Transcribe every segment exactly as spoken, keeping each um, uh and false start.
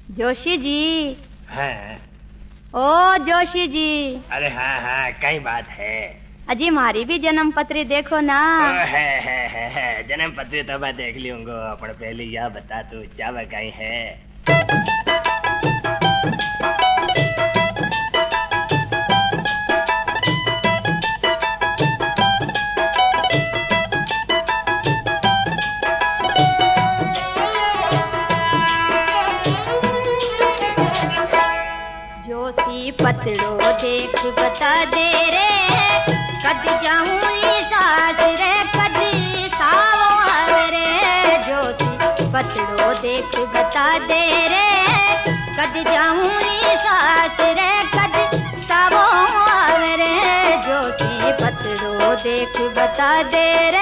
जोशी जी। हाँ। ओ जोशी जी। अरे हाँ हाँ कई बात है। अजी मारी भी जन्म पत्री देखो ना। ओ, है है है है जन्म पत्री तो मैं देख लूंगा। अपन पहले यह बता तू चावा कहीं है। जोशी पतड़ो देख बता दे रे, कद जाऊं सास रे कद सावो आवे रे। जोशी पतड़ो देख बता दे रे, कद जाऊं सास रे कद सावो आवे रे। जोशी पतड़ो देख बता दे रे।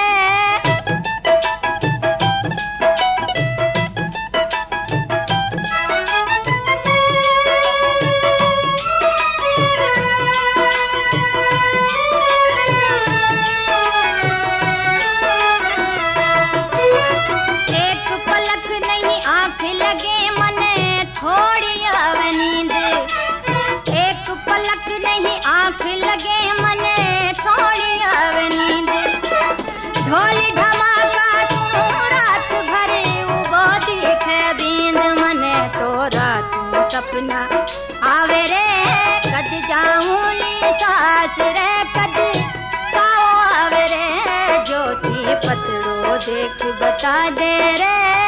थोड़ी आवे नींद, एक पलक नहीं आँख लगे मने थोड़ी आवे नींद। ढोली धमाका तू रात भरे वो दिखे बींद, मने तो रात में सपना आवे रे। कद जाऊं सास रे कद साओ आवे रे। जोशी पतड़ो देख बता दे रे।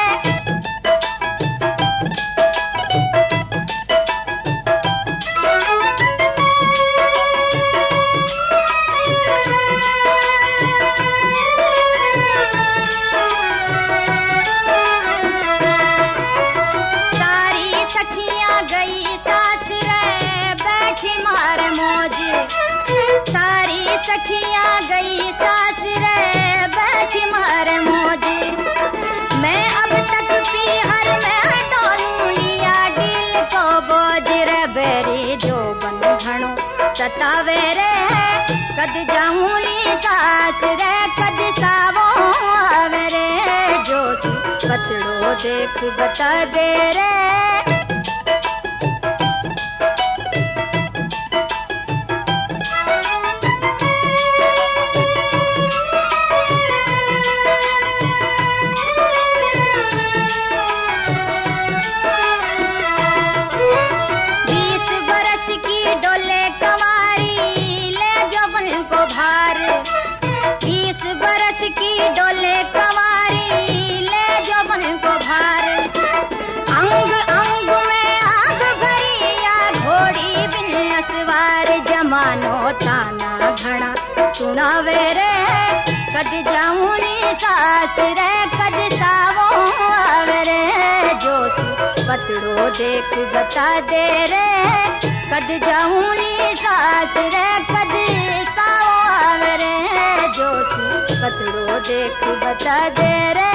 सखिया गई सास रे बैठी मारे मौज। मैं अब तक पी हर में डोलू लिया दिल को बोझ रे। बेरी जो बंधनो सतावे रे, कद जाऊं सास रे कद सावो आवे रे। जोशी पतड़ो देख बता दे रे। की डोले कवारी ले जो बन को भार। अंग अंग में आग भरी या घोड़ी बिन असवार। जमानो ताना घना सुनावे रे, कद जाऊं सास रे कद सावो आवे रे। जोशी पतड़ो देख बता दे रे, कद जाऊं सास रे कद सावो आवे रे। जोशी पतड़ो देख बता दे रे।